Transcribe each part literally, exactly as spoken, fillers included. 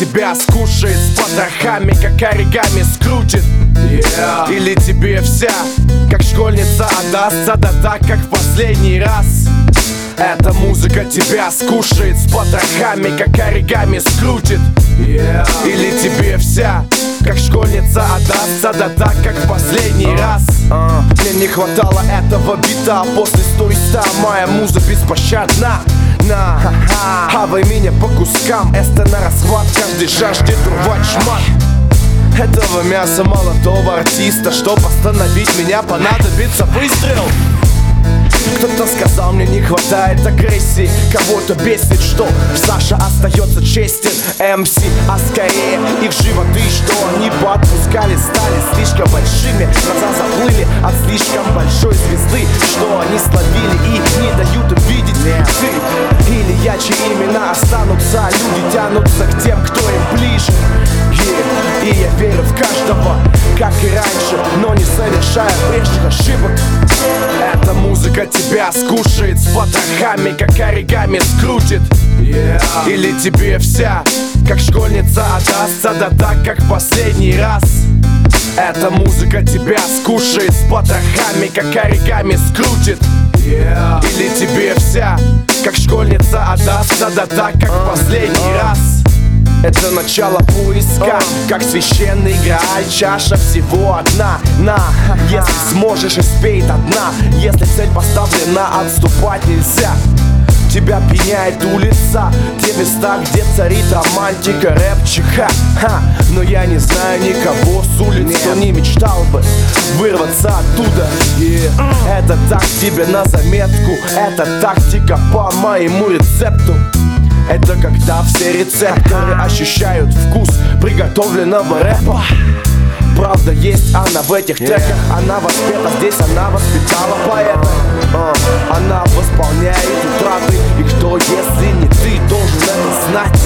тебя скушает, с потрохами, как оригами скрутит. Yeah. Или тебе вся, как школьница, отдастся, да так, как в последний раз. Эта музыка тебя скушает, с потрохами, как оригами скрутит. Yeah. Или тебе вся, как школьница, отдастся, да так, как в последний uh. раз. uh. Мне не хватало этого бита, после стоиста моя муза беспощадна. На, хавай меня по кускам, эсте на расхват, каждый жаждет урвать шмат. Этого мяса молодого артиста, чтоб остановить меня, понадобится выстрел. Кто-то сказал, мне не хватает агрессии, кого-то бесит, что Саша остается честен. эм си, а скорее их животы, что они подпускали, стали слишком большими. Глаза заплыли от слишком большой звезды, что они словили и не дают им видеть. Ты или я, чьи имена останутся, люди тянутся к тем, кто им ближе. Yeah. И я верю в каждого, как и раньше, но не совершая прежних ошибок. Эта музыка тебя скушает, с потрохами, как оригами скрутит. Yeah. Или тебе вся, как школьница, отдастся, да так, как в последний раз. Эта музыка тебя скушает, с потрохами, как оригами скрутит. Yeah. Или тебе вся, как школьница, отдастся, да так, как в последний раз. Это начало поиска, как священный грааль, чаша всего одна. На, если сможешь, испей до дна. Если цель поставлена, отступать нельзя. Тебя пьяняет улица, те места, где царит романтика, рэпчика. Ха, но я не знаю никого с улиц, кто не мечтал бы вырваться оттуда. Yeah. Это так тебе на заметку, это тактика по моему рецепту. Это когда все рецепторы ощущают вкус приготовленного рэпа. Правда есть она в этих треках, она воспета здесь, она воспитала поэта. uh, Она восполняет утраты, и кто, если не ты, должен это знать.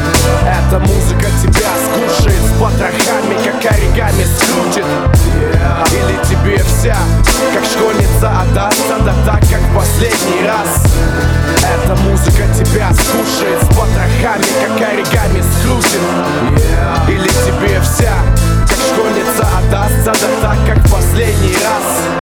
Эта музыка тебя скушает, с потрохами, как оригами скрутит. Yeah. Или тебе вся, как школьница, отдастся, да так, как в последний раз. Эта музыка тебя скушает, с потрохами, как оригами скрутит. Yeah. Или тебе вся, как школьница, отдастся, да так, как в последний раз.